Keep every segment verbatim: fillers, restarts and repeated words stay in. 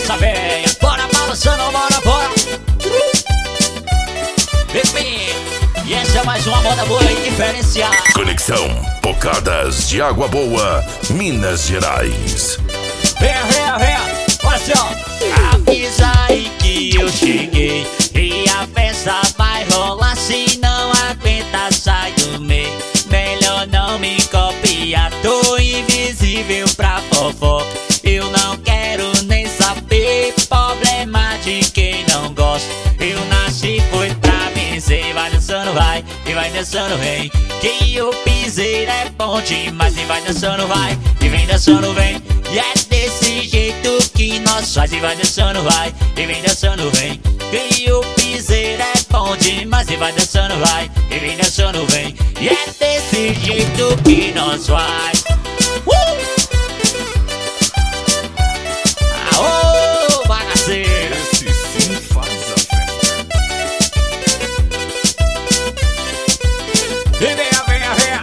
essa véia. Bora balançando, bora, bora. Bebê. E essa é mais uma moda boa e diferenciada. Conexão Pocadas de Água Boa, Minas Gerais. Venha, venha, venha. Olha assim, ó. Avisa aí que eu cheguei e a festa vai rolar. Se não aguenta, sai do meio. Melhor não me copiar. Tô invisível pra fofoca. Eu não quero nem saber. Problema de quem não gosta. Eu nasci foi pra vencer. Vai dançando, vai, e vai dançando, vem. Que o piseiro é bom demais. E vai dançando, vai, e vem dançando, vem. E é desse jeito que nós faz. E vai dançando, vai, e vem dançando, vem. Que o piseiro é bom demais. E vai dançando, vai, e vem dançando, vem. E é desse jeito que nós faz. uh! Aô, bagaceiro. Esse sim faz a festa. E venha, venha, venha.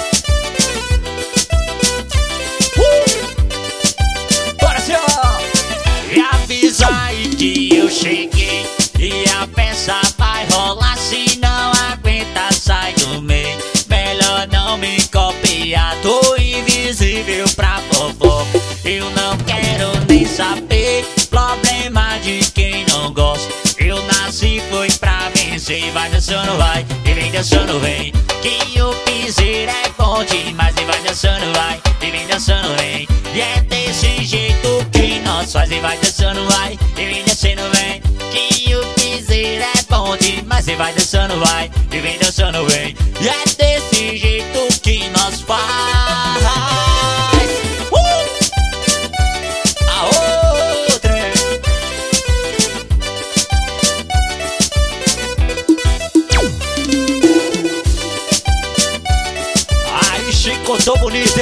uh! Bora, senhor. E avisa aí que eu cheguei e a peça vai rolar. Se não aguenta, sai do meio. Melhor não me copiar. Tô invisível pra fofoca. Eu não quero nem saber. Problema de quem não gosta. Eu nasci foi pra vencer. Vai dançando, vai, e vem dançando, vem. Que o piseiro é bom demais. E vai dançando, vai, e vem dançando, vem. E é desse jeito que nós faz. E vai dançando, vai, e vem dançando, vem. Que o piseiro é bom demais. E vai dançando, vai, e vem dançando, vem. E é desse jeito que nós faz. uh! Aô, trem. Aí, Chico, tô bonito.